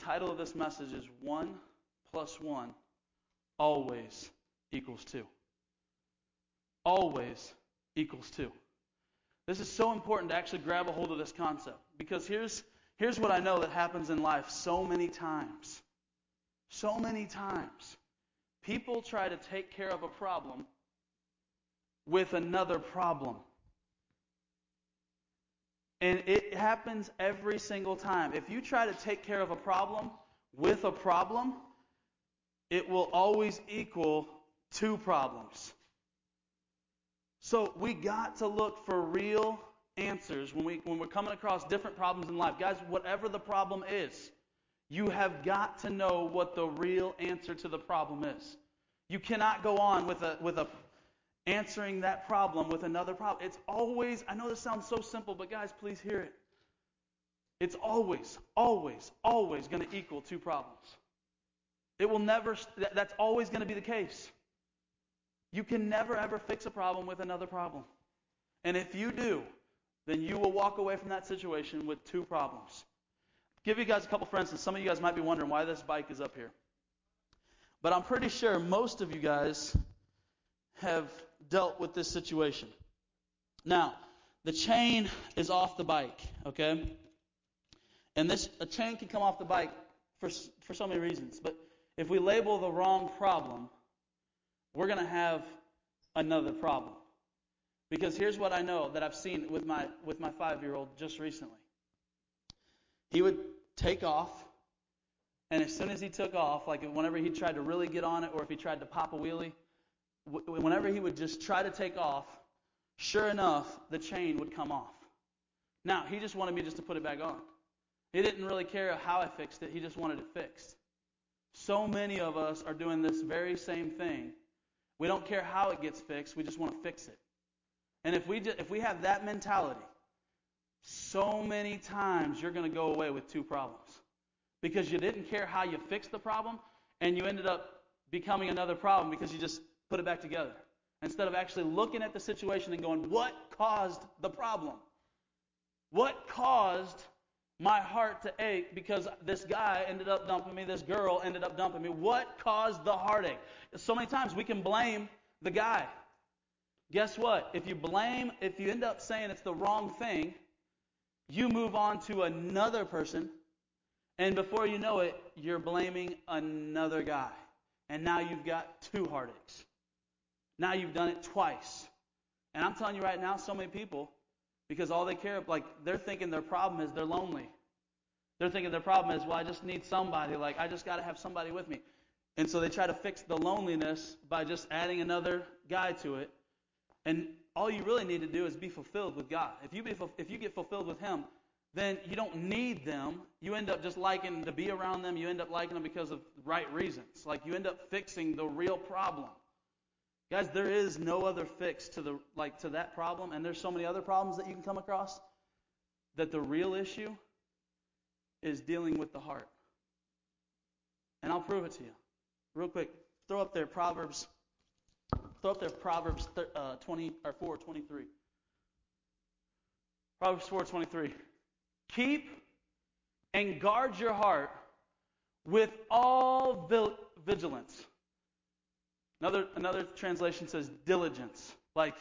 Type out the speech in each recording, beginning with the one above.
title of this message is 1 + 1 always equals 2. Always equals 2. This is so important to actually grab a hold of this concept, because here's what I know that happens in life so many times. So many times. People try to take care of a problem with another problem. And it happens every single time. If you try to take care of a problem with a problem, it will always equal 2 problems. So we got to look for real answers when we're coming across different problems in life. Guys, whatever the problem is, you have got to know what the real answer to the problem is. You cannot go on with a answering that problem with another problem. It's always, I know this sounds so simple, but guys, please hear it. It's always, always, always going to equal 2 problems. It will never, that's always going to be the case. You can never ever fix a problem with another problem. And if you do, then you will walk away from that situation with 2 problems. I'll give you guys a couple friends, and some of you guys might be wondering why this bike is up here. But I'm pretty sure most of you guys have dealt with this situation. Now, the chain is off the bike, okay? And a chain can come off the bike for so many reasons. But if we label the wrong problem, we're going to have another problem. Because here's what I know that I've seen with my 5-year-old just recently. He would take off, and as soon as he took off, like whenever he tried to really get on it, or if he tried to pop a wheelie, whenever he would just try to take off, sure enough, the chain would come off. Now, he just wanted me just to put it back on. He didn't really care how I fixed it. He just wanted it fixed. So many of us are doing this very same thing. We don't care how it gets fixed. We just want to fix it. And if we have that mentality, so many times you're going to go away with 2 problems. Because you didn't care how you fixed the problem, and you ended up becoming another problem because you just put it back together. Instead of actually looking at the situation and going, what caused the problem? What caused my heart to ache because this guy ended up dumping me, this girl ended up dumping me? What caused the heartache? So many times we can blame the guy. Guess what? If you end up saying it's the wrong thing, you move on to another person, and before you know it, you're blaming another guy. And now you've got 2 heartaches. Now you've done it twice. And I'm telling you right now, so many people, because all they care, they're thinking their problem is they're lonely. They're thinking their problem is, well, I just need somebody. I just got to have somebody with me. And so they try to fix the loneliness by just adding another guy to it. And all you really need to do is be fulfilled with God. If you get fulfilled with Him, then you don't need them. You end up just liking to be around them. You end up liking them because of the right reasons. You end up fixing the real problem. Guys, there is no other fix to that problem, and there's so many other problems that you can come across, that the real issue is dealing with the heart. And I'll prove it to you. Real quick, throw up there Proverbs 20 or 4:23. Proverbs 4:23. Keep and guard your heart with all vigilance. Another translation says diligence.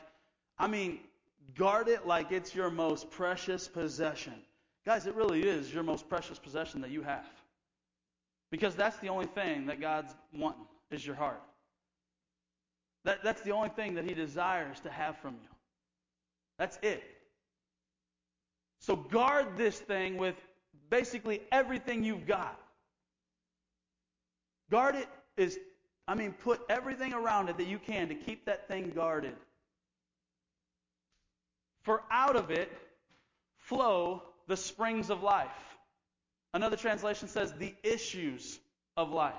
Guard it like it's your most precious possession. Guys, it really is your most precious possession that you have. Because that's the only thing that God's wanting, is your heart. That's the only thing that He desires to have from you. That's it. So guard this thing with basically everything you've got. Guard it put everything around it that you can to keep that thing guarded. For out of it flow the springs of life. Another translation says the issues of life.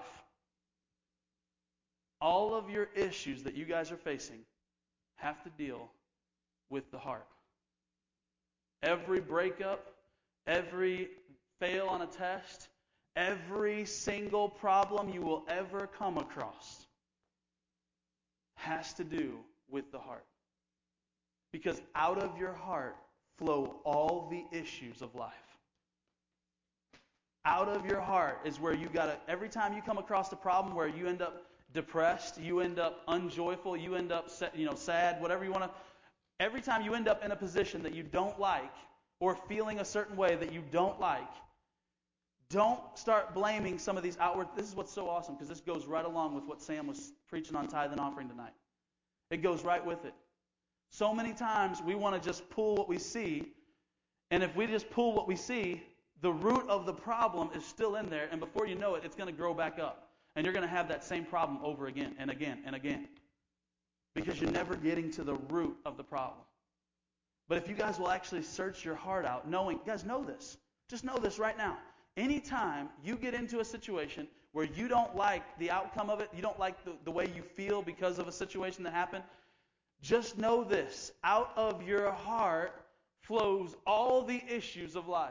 All of your issues that you guys are facing have to deal with the heart. Every breakup, every fail on a test, every single problem you will ever come across has to do with the heart. Because out of your heart flow all the issues of life. out of your heart is where you gotta, every time you come across a problem where you end up depressed, you end up unjoyful, you end up sad, whatever you want to, every time you end up in a position that you don't like or feeling a certain way that you don't like, don't start blaming some of these outward. This is what's so awesome, because this goes right along with what Sam was preaching on tithe and offering tonight. It goes right with it. So many times we want to just pull what we see, and if we just pull what we see, the root of the problem is still in there, and before you know it, it's going to grow back up. And you're going to have that same problem over again and again and again, because you're never getting to the root of the problem. But if you guys will actually search your heart out, knowing, you guys know this. Just know this right now. Anytime you get into a situation where you don't like the outcome of it, you don't like the way you feel because of a situation that happened, just know this. Out of your heart flows all the issues of life.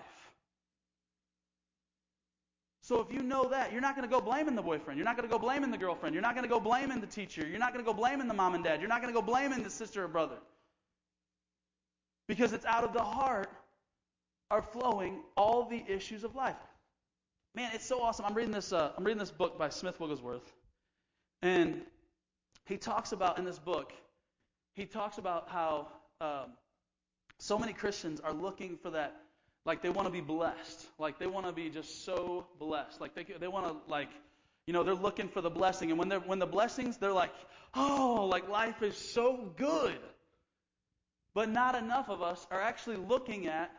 So if you know that, you're not going to go blaming the boyfriend. You're not going to go blaming the girlfriend. You're not going to go blaming the teacher. You're not going to go blaming the mom and dad. You're not going to go blaming the sister or brother. Because it's out of the heart are flowing all the issues of life. Man, it's so awesome. I'm reading this book by Smith Wigglesworth, and he talks about in this book, he talks about how so many Christians are looking for that, like they want to be blessed, like they want to be just so blessed, like they want to, like, they're looking for the blessing, and when the blessings, they're like, oh, like life is so good. But not enough of us are actually looking at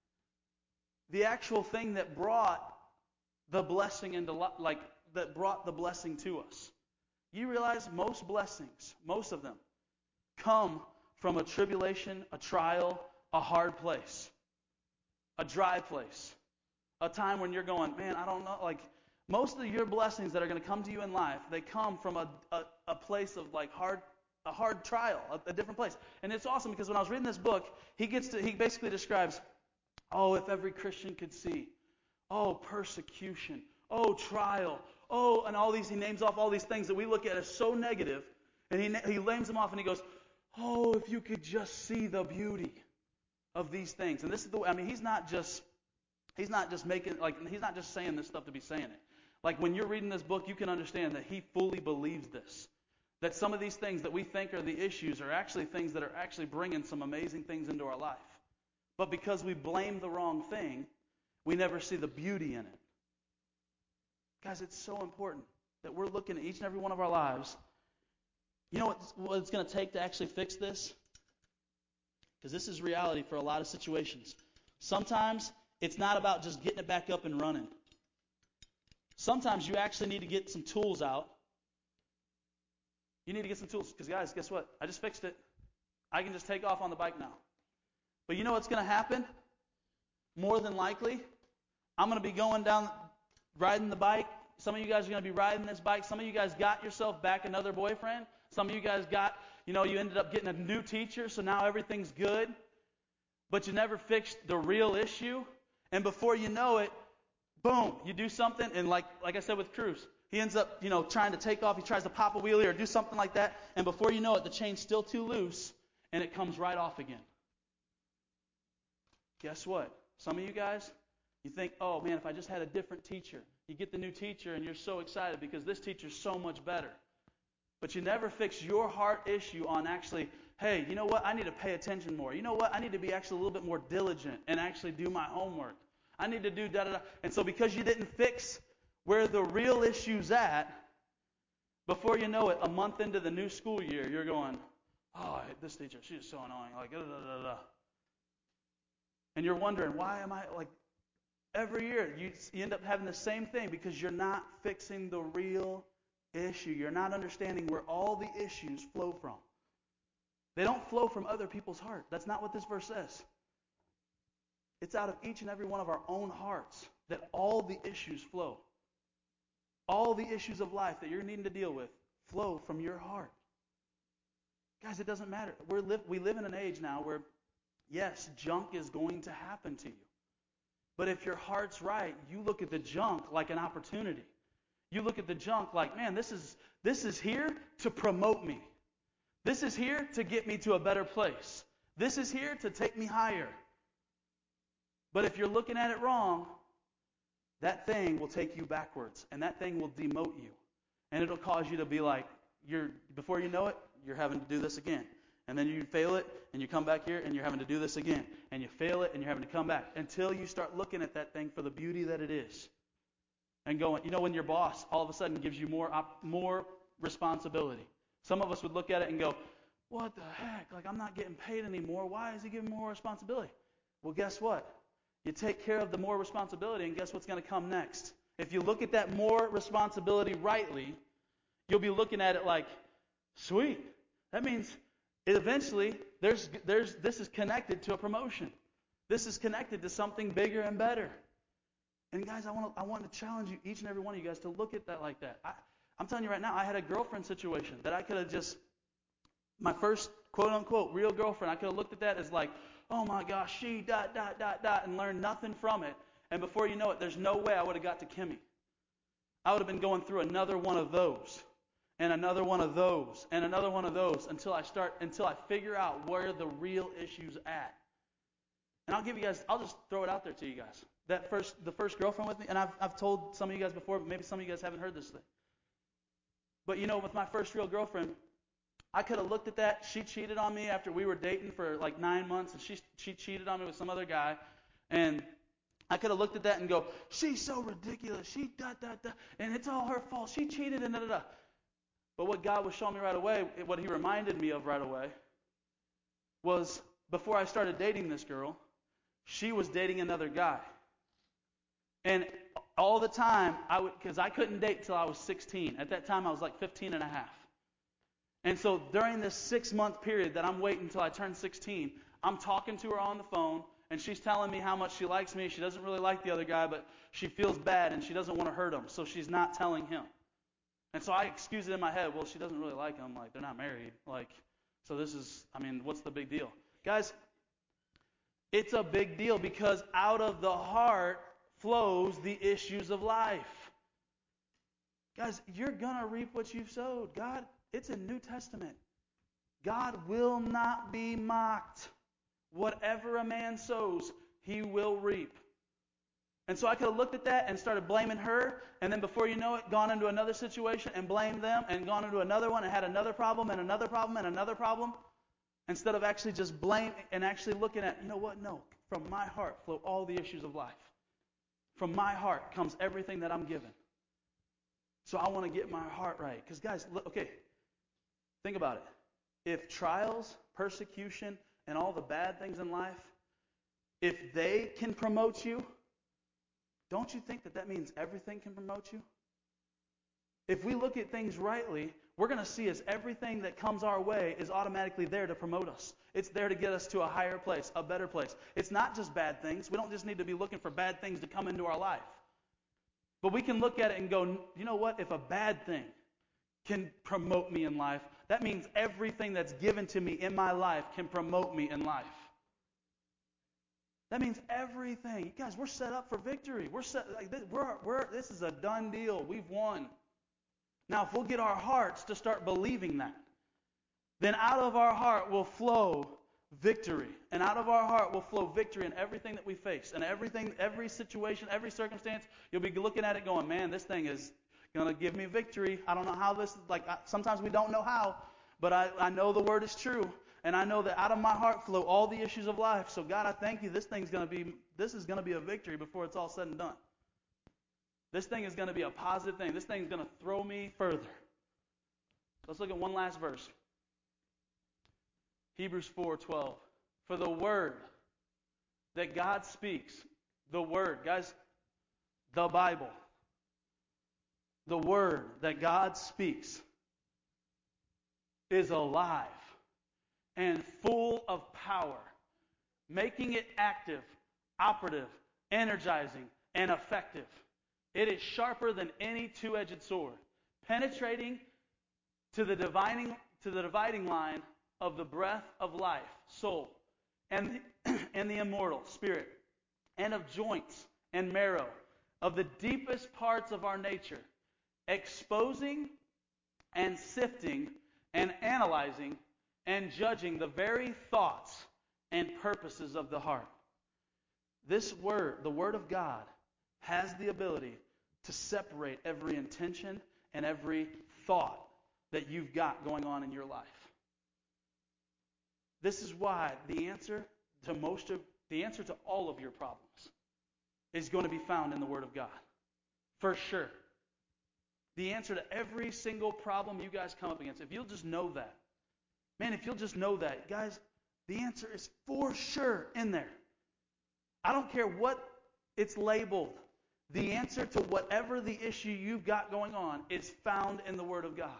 the actual thing that brought the blessing that brought the blessing to us. You realize most blessings, most of them, come from a tribulation, a trial, a hard place, a dry place, a time when you're going, man, I don't know, like most of your blessings that are going to come to you in life, they come from a place of like a hard trial, a different place. And it's awesome because when I was reading this book, he basically describes, oh, if every Christian could see, oh, persecution, oh, trial, oh, and all these, he names off all these things that we look at as so negative, and he names them off and he goes, oh, if you could just see the beauty of these things. And this is the way, I mean, he's not just making, like, he's not just saying this stuff to be saying it. Like, when you're reading this book, you can understand that he fully believes this. That some of these things that we think are the issues are actually things that are actually bringing some amazing things into our life. But because we blame the wrong thing, we never see the beauty in it. Guys, it's so important that we're looking at each and every one of our lives. You know what it's going to take to actually fix this? Because this is reality for a lot of situations. Sometimes it's not about just getting it back up and running. Sometimes you actually need to get some tools out. You need to get some tools. Because guys, guess what? I just fixed it. I can just take off on the bike now. But you know what's going to happen? More than likely, I'm going to be going down, riding the bike. Some of you guys are going to be riding this bike. Some of you guys got yourself back another boyfriend. Some of you guys got, you ended up getting a new teacher, so now everything's good. But you never fixed the real issue. And before you know it, boom, you do something. And like I said with Cruz, he ends up, trying to take off. He tries to pop a wheelie or do something like that. And before you know it, the chain's still too loose, and it comes right off again. Guess what? Some of you guys, you think, oh man, if I just had a different teacher. You get the new teacher and you're so excited because this teacher's so much better. But you never fix your heart issue on actually, hey, you know what? I need to pay attention more. You know what? I need to be actually a little bit more diligent and actually do my homework. I need to do da-da-da. And so because you didn't fix where the real issue's at, before you know it, a month into the new school year, you're going, oh, I hate this teacher. She's so annoying. Like, da-da-da-da-da. And you're wondering, why am I, like, every year you end up having the same thing because you're not fixing the real issue. You're not understanding where all the issues flow from. They don't flow from other people's heart. That's not what this verse says. It's out of each and every one of our own hearts that all the issues flow. All the issues of life that you're needing to deal with flow from your heart. Guys, it doesn't matter. We live in an age now where, yes, junk is going to happen to you. But if your heart's right, you look at the junk like an opportunity. You look at the junk like, man, this is here to promote me. This is here to get me to a better place. This is here to take me higher. But if you're looking at it wrong, that thing will take you backwards, and that thing will demote you. And it'll cause you to be like, before you know it, you're having to do this again. And then you fail it, and you come back here, and you're having to do this again. And you fail it, and you're having to come back. Until you start looking at that thing for the beauty that it is. And going, when your boss all of a sudden gives you more responsibility. Some of us would look at it and go, what the heck? Like, I'm not getting paid anymore. Why is he giving me more responsibility? Well, guess what? You take care of the more responsibility, and guess what's going to come next? If you look at that more responsibility rightly, you'll be looking at it like, sweet. That means eventually this is connected to a promotion. This is connected to something bigger and better. And guys, I want to challenge you, each and every one of you guys, to look at that like that. I'm telling you right now, I had a girlfriend situation that I could have just, my first quote-unquote real girlfriend, I could have looked at that as like, oh my gosh, she ... and learned nothing from it. And before you know it, there's no way I would have got to Kimmy. I would have been going through another one of those, and another one of those, and another one of those until I figure out where the real issue's at. And I'll just throw it out there to you guys. The first girlfriend with me, and I've told some of you guys before, but maybe some of you guys haven't heard this thing. But with my first real girlfriend, I could have looked at that. She cheated on me after we were dating for like 9 months, and she cheated on me with some other guy. And I could have looked at that and go, she's so ridiculous. She and it's all her fault. She cheated and da. But what God was showing me right away, what He reminded me of right away, was before I started dating this girl, she was dating another guy. And all the time, because I couldn't date till I was 16. At that time, I was like 15 and a half. And so during this 6-month period that I'm waiting until I turn 16, I'm talking to her on the phone, and she's telling me how much she likes me. She doesn't really like the other guy, but she feels bad, and she doesn't want to hurt him, so she's not telling him. And so I excuse it in my head. Well, she doesn't really like him. Like, they're not married. Like, so this is, what's the big deal? Guys, it's a big deal because out of the heart flows the issues of life. Guys, you're going to reap what you've sowed. God, it's in New Testament. God will not be mocked. Whatever a man sows, he will reap. And so I could have looked at that and started blaming her, and then before you know it, gone into another situation and blamed them, and gone into another one and had another problem and another problem and another problem, instead of actually just blame and actually looking at, you know what? No, from my heart flow all the issues of life. From my heart comes everything that I'm given. So I want to get my heart right. Because guys, look, okay, think about it. If trials, persecution, and all the bad things in life, if they can promote you, don't you think that means everything can promote you? If we look at things rightly, we're going to see as everything that comes our way is automatically there to promote us. It's there to get us to a higher place, a better place. It's not just bad things. We don't just need to be looking for bad things to come into our life. But we can look at it and go, you know what? If a bad thing can promote me in life, that means everything that's given to me in my life can promote me in life. That means everything. You guys, we're set up for victory. We're set like this. This is a done deal. We've won. Now, if we'll get our hearts to start believing that, then out of our heart will flow victory. And out of our heart will flow victory in everything that we face. And every situation, every circumstance, you'll be looking at it going, man, this thing is going to give me victory. I don't know how this, sometimes we don't know how, but I know the word is true. And I know that out of my heart flow all the issues of life. So God, I thank you. This is going to be a victory before it's all said and done. This thing is going to be a positive thing. This thing is going to throw me further. Let's look at one last verse. Hebrews 4:12. For the word that God speaks, the word, guys, the Bible, the word that God speaks is alive and full of power, making it active, operative, energizing, and effective. It is sharper than any two-edged sword, penetrating to the dividing line of the breath of life, soul, and the immortal spirit, and of joints and marrow, of the deepest parts of our nature, exposing and sifting and analyzing and judging the very thoughts and purposes of the heart. This word, the word of God, has the ability to separate every intention and every thought that you've got going on in your life. This is why the answer to all of your problems is going to be found in the Word of God. For sure. The answer to every single problem you guys come up against, if you'll just know that. Man, if you'll just know that, guys, the answer is for sure in there. I don't care what it's labeled. The answer to whatever the issue you've got going on is found in the Word of God.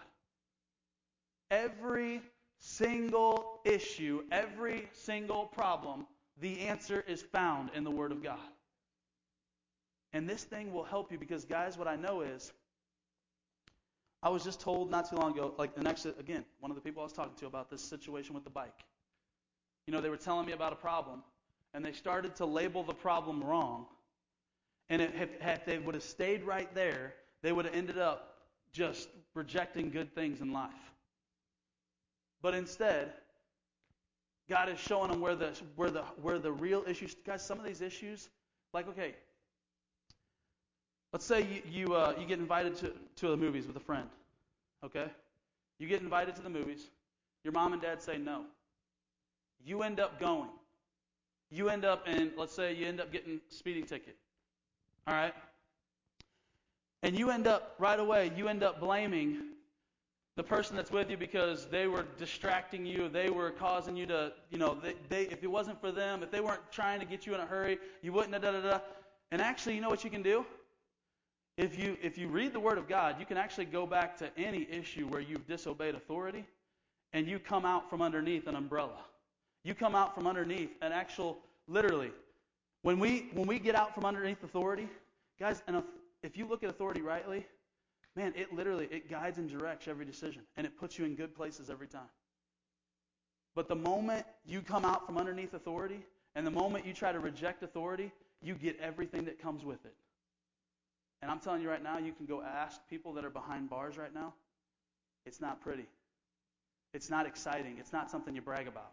Every single issue, every single problem, the answer is found in the Word of God. And this thing will help you because, guys, what I know is, I was just told not too long ago, again, one of the people I was talking to about this situation with the bike. They were telling me about a problem, and they started to label the problem wrong. And if they would have stayed right there, they would have ended up just rejecting good things in life. But instead, God is showing them where the real issues. Guys, some of these issues, okay, let's say you get invited to the movies with a friend. Okay, you get invited to the movies. Your mom and dad say no. You end up going. Let's say you end up getting a speeding ticket. All right, and you end up right away. You end up blaming the person that's with you because they were distracting you, they were causing you to, if it wasn't for them, if they weren't trying to get you in a hurry, you wouldn't have And actually, you know what you can do? If you read the Word of God, you can actually go back to any issue where you've disobeyed authority, and you come out from underneath an umbrella. You come out from underneath an actual, literally, when we get out from underneath authority, guys, and if you look at authority rightly, man, it guides and directs every decision, and it puts you in good places every time. But the moment you come out from underneath authority, and the moment you try to reject authority, you get everything that comes with it. And I'm telling you right now, you can go ask people that are behind bars right now. It's not pretty. It's not exciting. It's not something you brag about.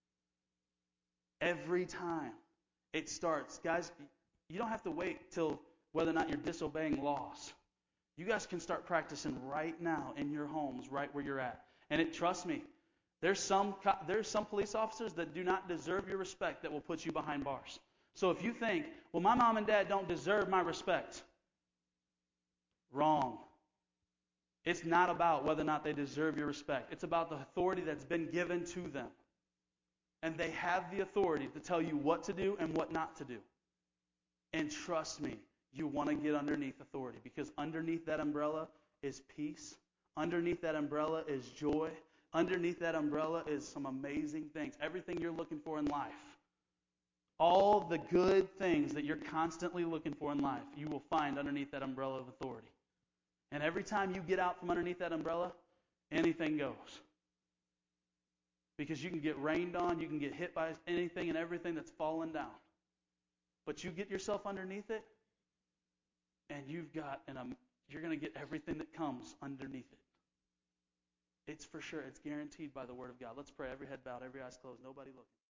Every time it starts, guys, you don't have to wait till whether or not you're disobeying laws. You guys can start practicing right now in your homes, right where you're at. And trust me, there's some police officers that do not deserve your respect that will put you behind bars. So if you think, well, my mom and dad don't deserve my respect, wrong. It's not about whether or not they deserve your respect. It's about the authority that's been given to them. And they have the authority to tell you what to do and what not to do. And trust me, you want to get underneath authority, because underneath that umbrella is peace. Underneath that umbrella is joy. Underneath that umbrella is some amazing things. Everything you're looking for in life. All the good things that you're constantly looking for in life, you will find underneath that umbrella of authority. And every time you get out from underneath that umbrella, anything goes. Because you can get rained on, you can get hit by anything and everything that's fallen down. But you get yourself underneath it, and you're going to get everything that comes underneath it. It's for sure. It's guaranteed by the Word of God. Let's pray. Every head bowed, every eyes closed, nobody looking.